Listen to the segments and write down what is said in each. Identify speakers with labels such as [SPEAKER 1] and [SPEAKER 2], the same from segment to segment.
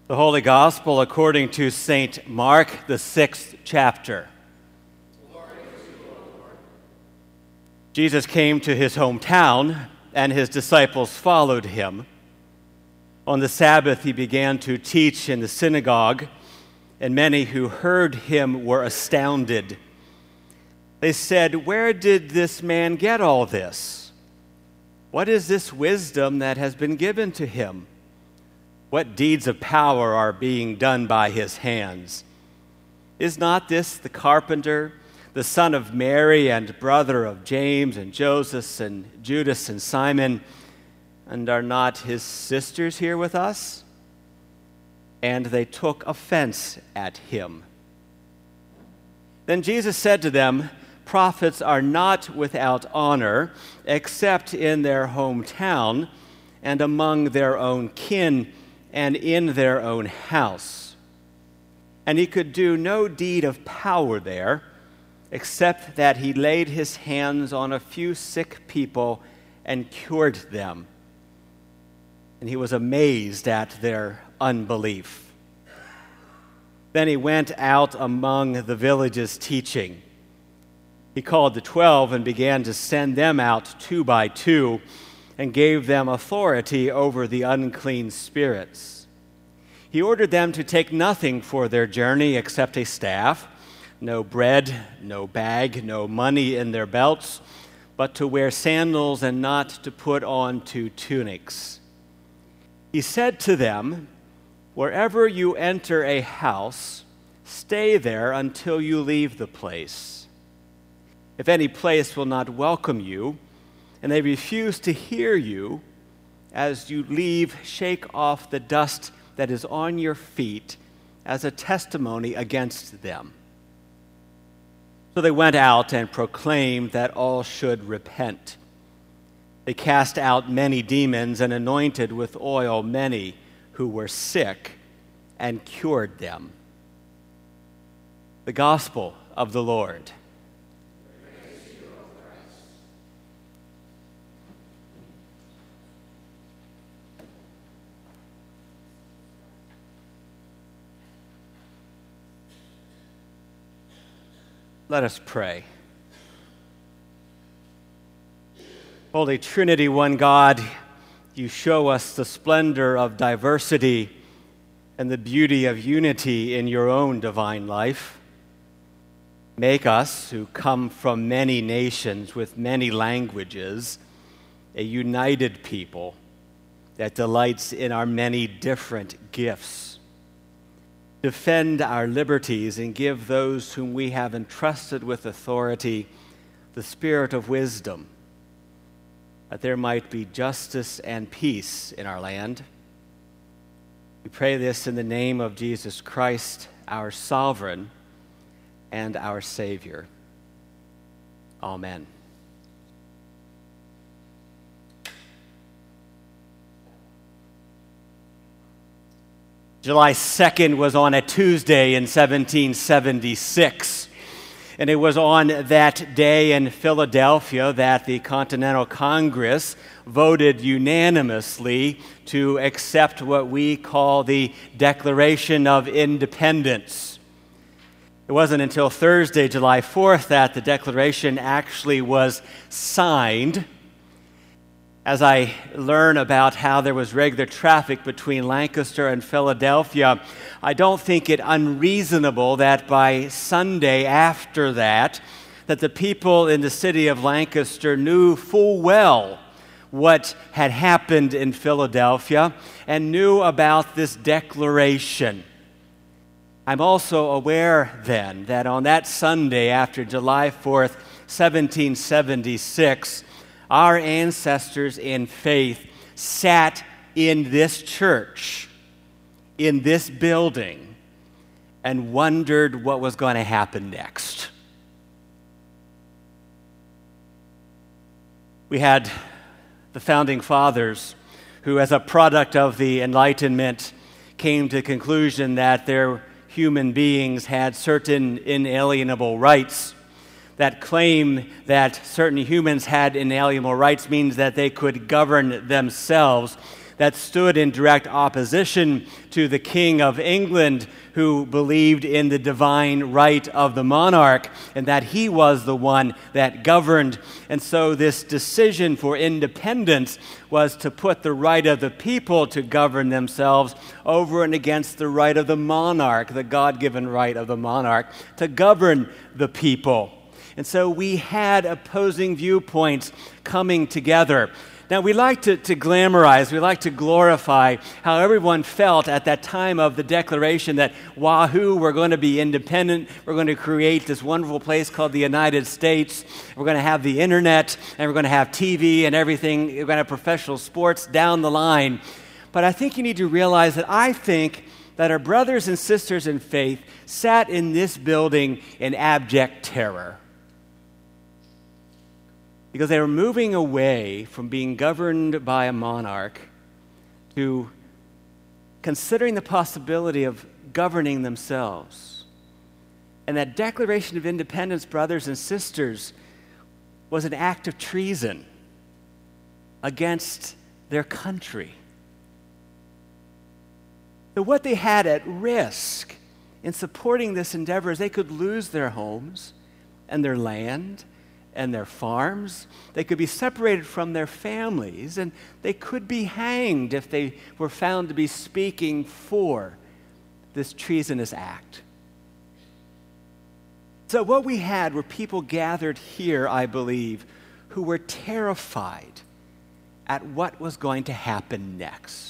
[SPEAKER 1] The Holy Gospel according to St. Mark, the 6th chapter. Jesus came to his hometown, and his disciples followed him. On the Sabbath, he began to teach in the synagogue, and many who heard him were astounded. They said, "Where did this man get all this? What is this wisdom that has been given to him? What deeds of power are being done by his hands? Is not this the carpenter, the son of Mary and brother of James and Joseph and Judas and Simon? And are not his sisters here with us?" And they took offense at him. Then Jesus said to them, "Prophets are not without honor, except in their hometown and among their own kin and in their own house." And he could do no deed of power there, except that he laid his hands on a few sick people and cured them. And he was amazed at their unbelief. Then he went out among the villages teaching. He called the 12 and began to send them out 2 by 2, and gave them authority over the unclean spirits. He ordered them to take nothing for their journey except a staff, no bread, no bag, no money in their belts, but to wear sandals and not to put on 2 tunics. He said to them, "Wherever you enter a house, stay there until you leave the place. If any place will not welcome you, and they refuse to hear you, as you leave, shake off the dust that is on your feet as a testimony against them." So they went out and proclaimed that all should repent. They cast out many demons and anointed with oil many who were sick and cured them. The Gospel of the Lord. Let us pray. Holy Trinity, one God, you show us the splendor of diversity and the beauty of unity in your own divine life. Make us, who come from many nations with many languages, a united people that delights in our many different gifts. Defend our liberties and give those whom we have entrusted with authority the spirit of wisdom, that there might be justice and peace in our land. We pray this in the name of Jesus Christ, our sovereign and our Savior. Amen. July 2nd was on a Tuesday in 1776, and it was on that day in Philadelphia that the Continental Congress voted unanimously to accept what we call the Declaration of Independence. It wasn't until Thursday, July 4th, that the Declaration actually was signed. As I learn about how there was regular traffic between Lancaster and Philadelphia, I don't think it unreasonable that by Sunday after that the people in the city of Lancaster knew full well what had happened in Philadelphia and knew about this declaration. I'm also aware then that on that Sunday after July 4th, 1776, our ancestors in faith sat in this church, in this building, and wondered what was going to happen next. We had the founding fathers who, as a product of the Enlightenment, came to the conclusion that their human beings had certain inalienable rights. That claim that certain humans had inalienable rights means that they could govern themselves. that stood in direct opposition to the King of England, who believed in the divine right of the monarch and that he was the one that governed. And so this decision for independence was to put the right of the people to govern themselves over and against the right of the monarch, the God-given right of the monarch, to govern the people. And so we had opposing viewpoints coming together. Now, we like to glamorize, we like to glorify how everyone felt at that time of the declaration that, wahoo, we're going to be independent, we're going to create this wonderful place called the United States, we're going to have the internet, and we're going to have TV and everything, we're going to have professional sports down the line. But I think you need to realize that I think that our brothers and sisters in faith sat in this building in abject terror, because they were moving away from being governed by a monarch to considering the possibility of governing themselves. And that Declaration of Independence, brothers and sisters, was an act of treason against their country. So what they had at risk in supporting this endeavor is they could lose their homes and their land and their farms. They could be separated from their families, and they could be hanged if they were found to be speaking for this treasonous act. So what we had were people gathered here, I believe, who were terrified at what was going to happen next.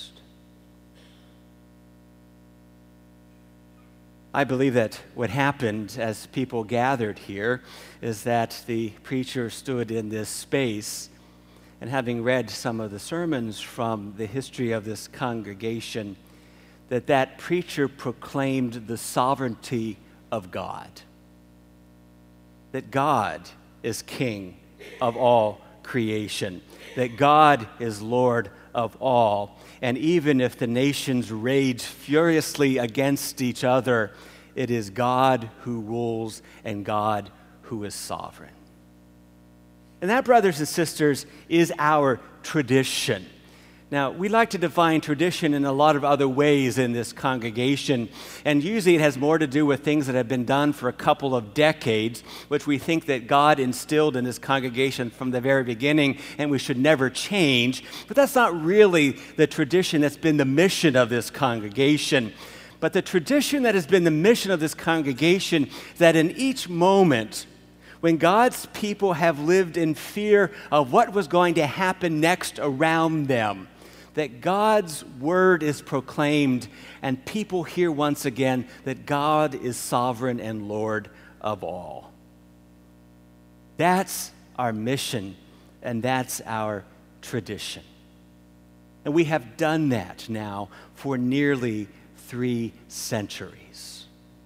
[SPEAKER 1] I believe that what happened as people gathered here is that the preacher stood in this space, and having read some of the sermons from the history of this congregation, that preacher proclaimed the sovereignty of God. That God is king of all creation. That God is Lord of all. And even if the nations rage furiously against each other, it is God who rules and God who is sovereign. And that, brothers and sisters, is our tradition. Now, we like to define tradition in a lot of other ways in this congregation, and usually it has more to do with things that have been done for a couple of decades, which we think that God instilled in this congregation from the very beginning, and we should never change. But that's not really the tradition that's been the mission of this congregation. But the tradition that has been the mission of this congregation is that in each moment, when God's people have lived in fear of what was going to happen next around them, that God's word is proclaimed and people hear once again that God is sovereign and Lord of all. That's our mission and that's our tradition. And we have done that now for nearly 3 centuries.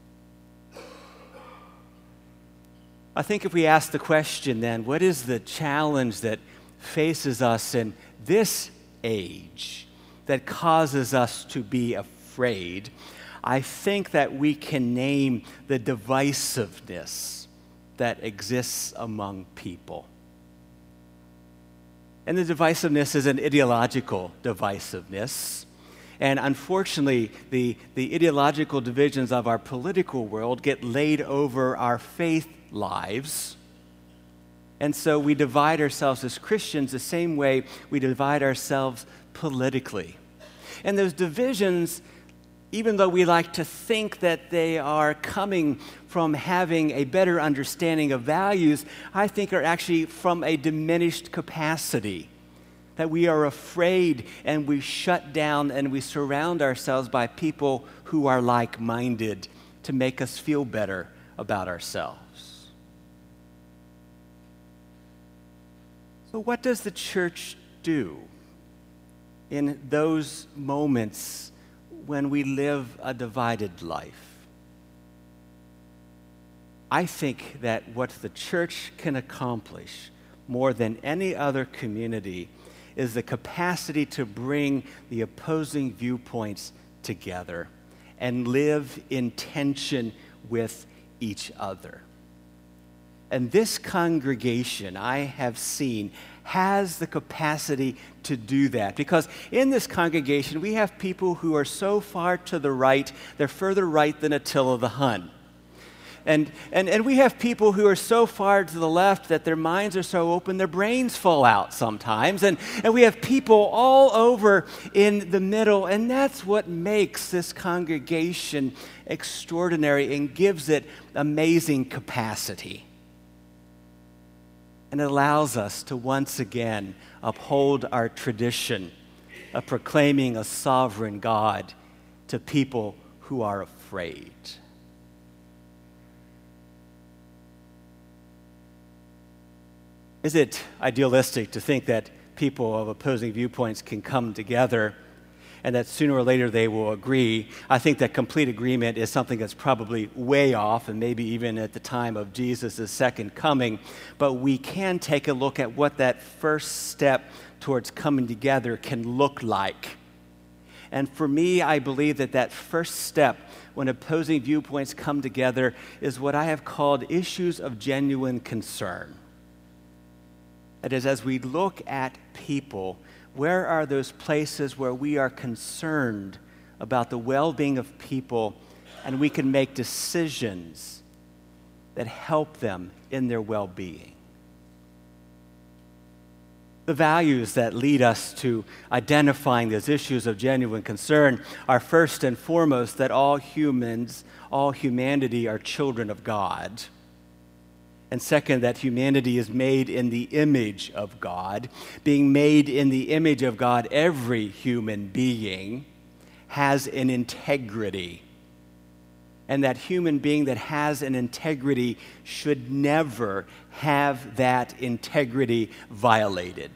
[SPEAKER 1] I think if we ask the question then, what is the challenge that faces us in this age that causes us to be afraid? I think that we can name the divisiveness that exists among people. And the divisiveness is an ideological divisiveness. And unfortunately, the ideological divisions of our political world get laid over our faith lives. And so we divide ourselves as Christians the same way we divide ourselves politically. And those divisions, even though we like to think that they are coming from having a better understanding of values, I think are actually from a diminished capacity. That we are afraid and we shut down and we surround ourselves by people who are like-minded to make us feel better about ourselves. So what does the church do in those moments when we live a divided life? I think that what the church can accomplish more than any other community is the capacity to bring the opposing viewpoints together and live in tension with each other. And this congregation, I have seen, has the capacity to do that. Because in this congregation, we have people who are so far to the right, they're further right than Attila the Hun. And we have people who are so far to the left that their minds are so open, their brains fall out sometimes. And we have people all over in the middle, and that's what makes this congregation extraordinary and gives it amazing capacity. And it allows us to once again uphold our tradition of proclaiming a sovereign God to people who are afraid. Is it idealistic to think that people of opposing viewpoints can come together and that sooner or later they will agree? I think that complete agreement is something that's probably way off, and maybe even at the time of Jesus' second coming. But we can take a look at what that first step towards coming together can look like. And for me, I believe that that first step when opposing viewpoints come together is what I have called issues of genuine concern. That is, as we look at people, where are those places where we are concerned about the well-being of people and we can make decisions that help them in their well-being? The values that lead us to identifying those issues of genuine concern are first and foremost that all humanity are children of God. And second, that humanity is made in the image of God. Being made in the image of God, every human being has an integrity. And that human being that has an integrity should never have that integrity violated.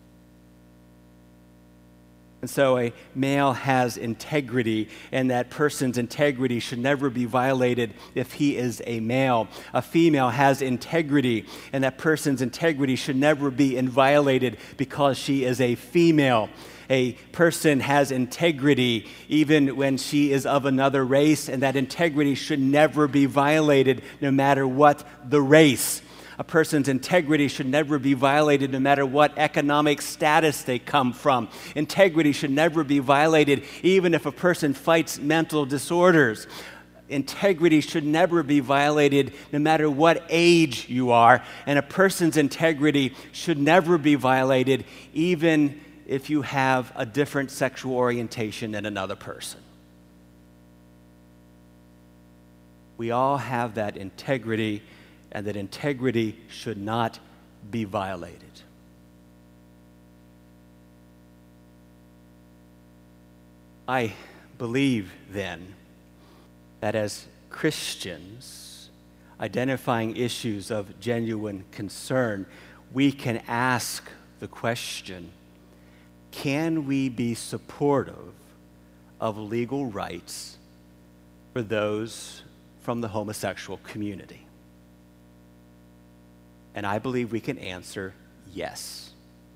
[SPEAKER 1] And so a male has integrity, and that person's integrity should never be violated if he is a male. A female has integrity, and that person's integrity should never be violated because she is a female. A person has integrity even when she is of another race, and that integrity should never be violated no matter what the race. A person's integrity should never be violated no matter what economic status they come from. Integrity should never be violated even if a person fights mental disorders. Integrity should never be violated no matter what age you are. And a person's integrity should never be violated even if you have a different sexual orientation than another person. We all have that integrity, and that integrity should not be violated. I believe, then, that as Christians, identifying issues of genuine concern, we can ask the question, can we be supportive of legal rights for those from the homosexual community? And I believe we can answer yes.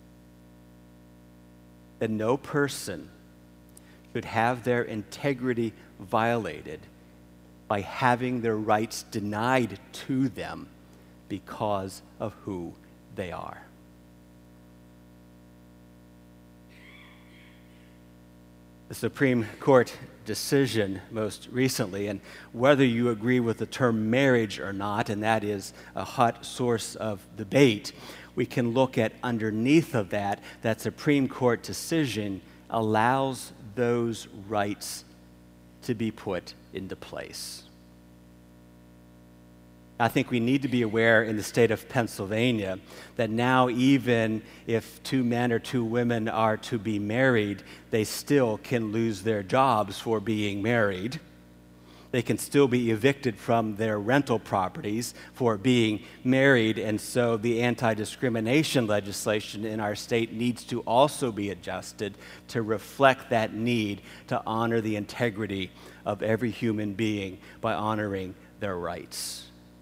[SPEAKER 1] That no person should have their integrity violated by having their rights denied to them because of who they are. The Supreme Court decision most recently, and whether you agree with the term marriage or not, and that is a hot source of debate, we can look at underneath of that Supreme Court decision allows those rights to be put into place. I think we need to be aware in the state of Pennsylvania that now even if two men or two women are to be married, they still can lose their jobs for being married. They can still be evicted from their rental properties for being married, and so the anti-discrimination legislation in our state needs to also be adjusted to reflect that need to honor the integrity of every human being by honoring their rights.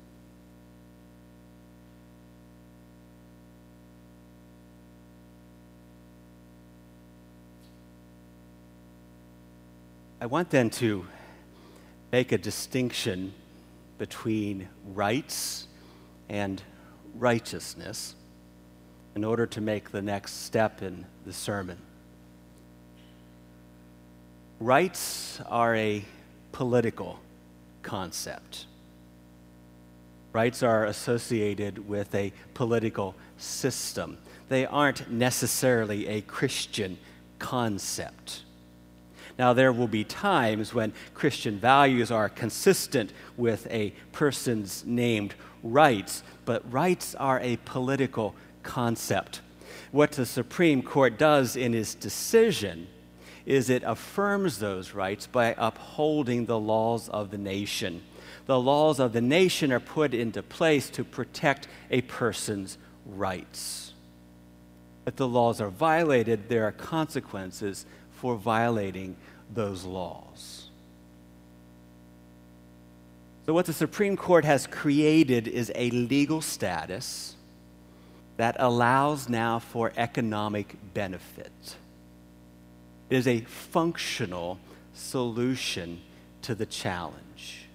[SPEAKER 1] I want then to make a distinction between rights and righteousness in order to make the next step in the sermon. Rights are a political concept. Rights are associated with a political system. They aren't necessarily a Christian concept. Now, there will be times when Christian values are consistent with a person's named rights, but rights are a political concept. What the Supreme Court does in its decision is it affirms those rights by upholding the laws of the nation. The laws of the nation are put into place to protect a person's rights. If the laws are violated, there are consequences for violating those laws. So what the Supreme Court has created is a legal status that allows now for economic benefit. It is a functional solution to the challenge.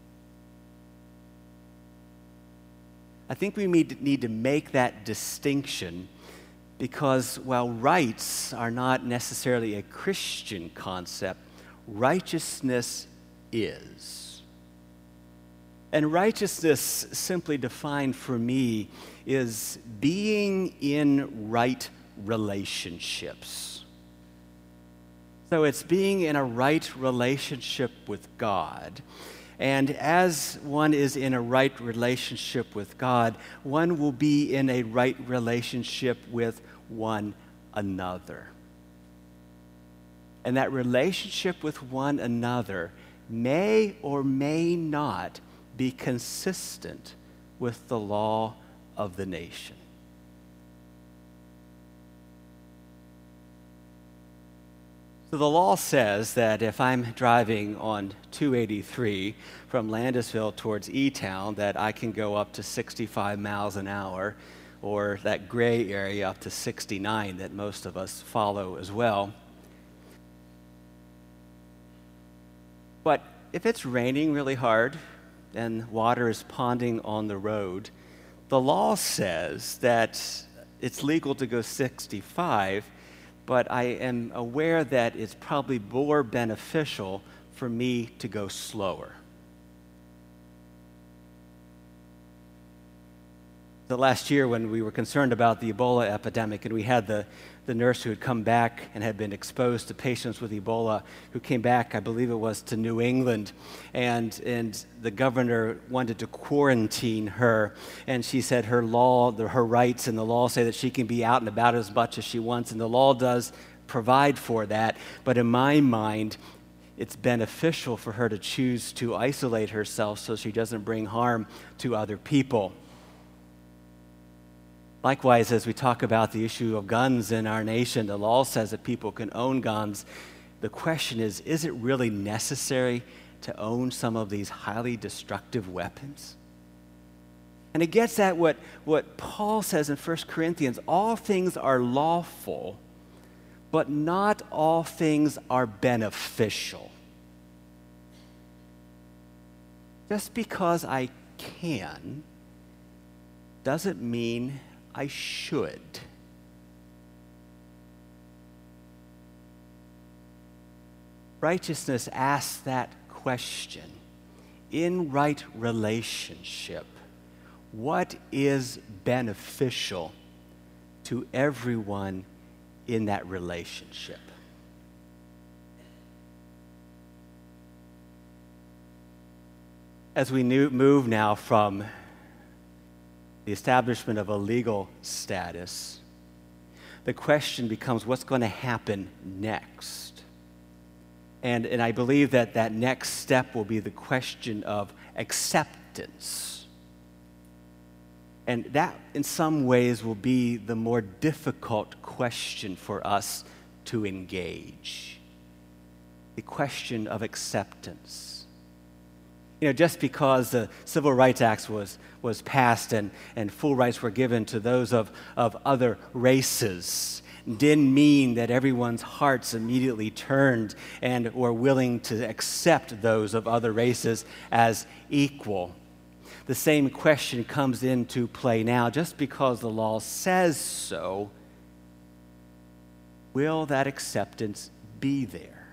[SPEAKER 1] I think we need to make that distinction because while rights are not necessarily a Christian concept, righteousness is. And righteousness, simply defined for me, is being in right relationships. So it's being in a right relationship with God. And as one is in a right relationship with God, one will be in a right relationship with one another. And that relationship with one another may or may not be consistent with the law of the nation. So the law says that if I'm driving on 283 from Landisville towards E-Town, that I can go up to 65 miles an hour, or that gray area up to 69 that most of us follow as well. But if it's raining really hard and water is ponding on the road, the law says that it's legal to go 65, but I am aware that it's probably more beneficial for me to go slower. The last year when we were concerned about the Ebola epidemic and we had the nurse who had come back and had been exposed to patients with Ebola who came back, I believe it was to New England, and the governor wanted to quarantine her, and she said her rights and the law say that she can be out and about as much as she wants, and the law does provide for that, but in my mind, it's beneficial for her to choose to isolate herself so she doesn't bring harm to other people. Likewise, as we talk about the issue of guns in our nation, the law says that people can own guns. The question is it really necessary to own some of these highly destructive weapons? And it gets at what Paul says in 1 Corinthians, all things are lawful, but not all things are beneficial. Just because I can doesn't mean I should. Righteousness asks that question. In right relationship, what is beneficial to everyone in that relationship? As we move now from the establishment of a legal status, the question becomes what's going to happen next? And I believe that next step will be the question of acceptance. And that, in some ways, will be the more difficult question for us to engage. The question of acceptance. Just because the Civil Rights Act was passed and full rights were given to those of other races didn't mean that everyone's hearts immediately turned and were willing to accept those of other races as equal. The same question comes into play now. Just because the law says so, will that acceptance be there?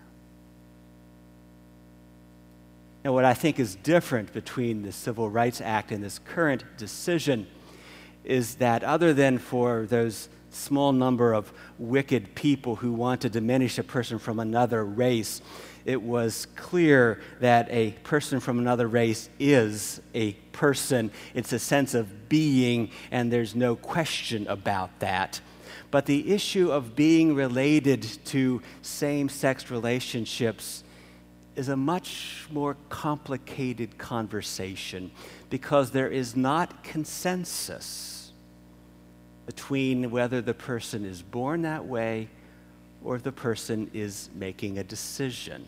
[SPEAKER 1] Now, what I think is different between the Civil Rights Act and this current decision is that other than for those small number of wicked people who want to diminish a person from another race, it was clear that a person from another race is a person. It's a sense of being, and there's no question about that. But the issue of being related to same-sex relationships is a much more complicated conversation because there is not consensus between whether the person is born that way or the person is making a decision.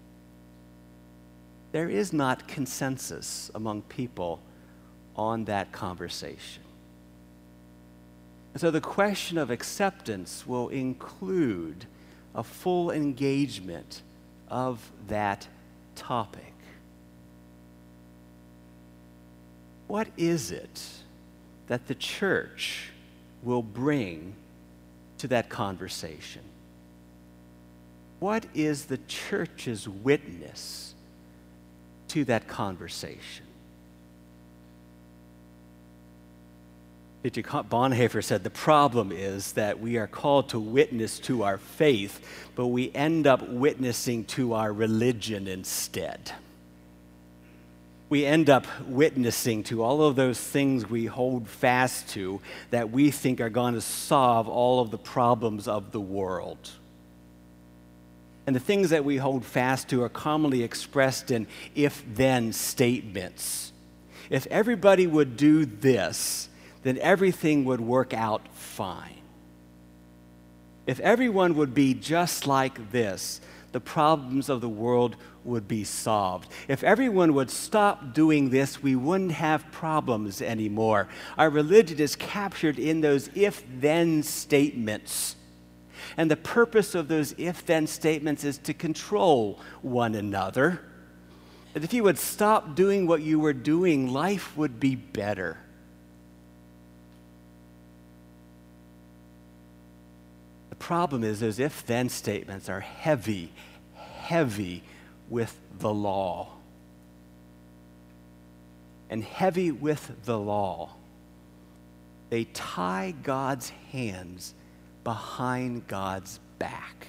[SPEAKER 1] There is not consensus among people on that conversation. And so the question of acceptance will include a full engagement of that topic. What is it that the church will bring to that conversation? What is the church's witness to that conversation? Dietrich Bonhoeffer said the problem is that we are called to witness to our faith, but we end up witnessing to our religion instead. We end up witnessing to all of those things we hold fast to that we think are going to solve all of the problems of the world. And the things that we hold fast to are commonly expressed in if-then statements. If everybody would do this, then everything would work out fine. If everyone would be just like this, the problems of the world would be solved. If everyone would stop doing this, we wouldn't have problems anymore. Our religion is captured in those if-then statements. And the purpose of those if-then statements is to control one another. And if you would stop doing what you were doing, life would be better. The problem is those if-then statements are heavy with the law. And heavy with the law. They tie God's hands behind God's back.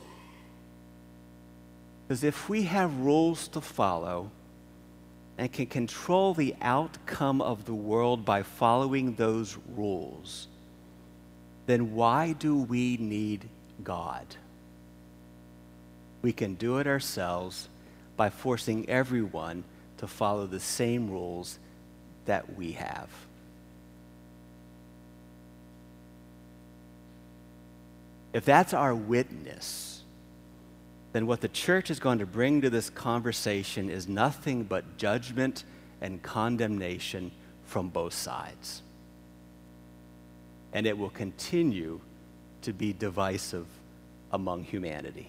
[SPEAKER 1] Because if we have rules to follow and can control the outcome of the world by following those rules, then why do we need God? We can do it ourselves by forcing everyone to follow the same rules that we have. If that's our witness, then what the church is going to bring to this conversation is nothing but judgment and condemnation from both sides. And it will continue to be divisive among humanity.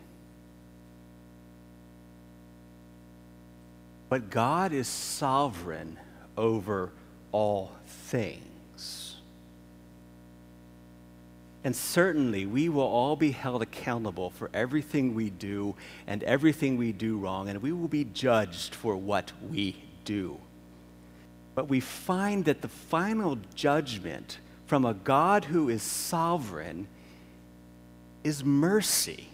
[SPEAKER 1] But God is sovereign over all things. And certainly we will all be held accountable for everything we do and everything we do wrong, and we will be judged for what we do. But we find that the final judgment from a God who is sovereign is mercy.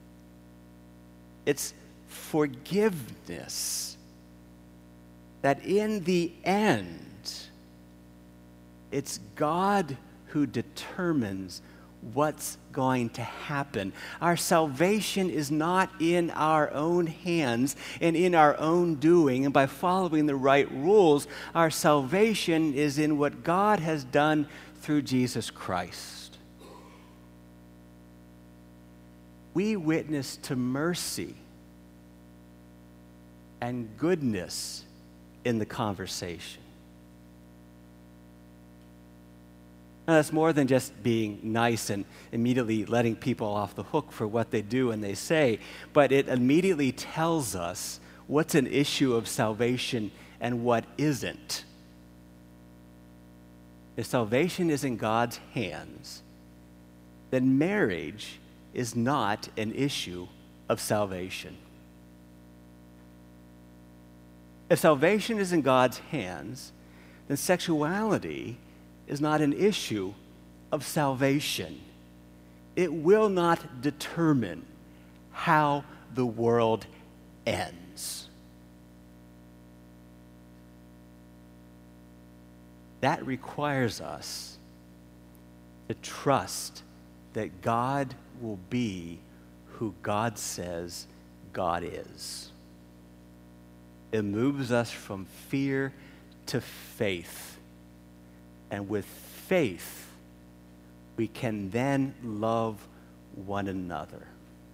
[SPEAKER 1] It's forgiveness. That in the end, it's God who determines what's going to happen. Our salvation is not in our own hands and in our own doing, and by following the right rules. Our salvation is in what God has done through Jesus Christ. We witness to mercy and goodness in the conversation. Now, that's more than just being nice and immediately letting people off the hook for what they do and they say, but it immediately tells us what's an issue of salvation and what isn't. if salvation is in God's hands, then marriage is not an issue of salvation. If salvation is in God's hands, then sexuality is not an issue of salvation. It will not determine how the world ends. That requires us to trust that God will be who God says God is. It moves us from fear to faith. And with faith, we can then love one another.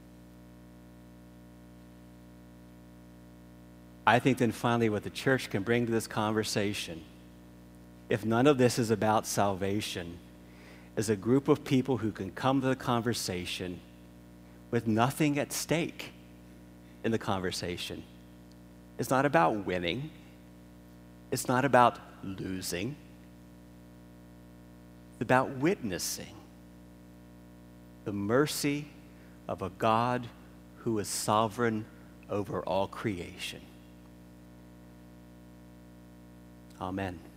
[SPEAKER 1] I think then finally what the church can bring to this conversation, if none of this is about salvation, is a group of people who can come to the conversation with nothing at stake in the conversation. It's not about winning. It's not about losing. It's about witnessing the mercy of a God who is sovereign over all creation. Amen.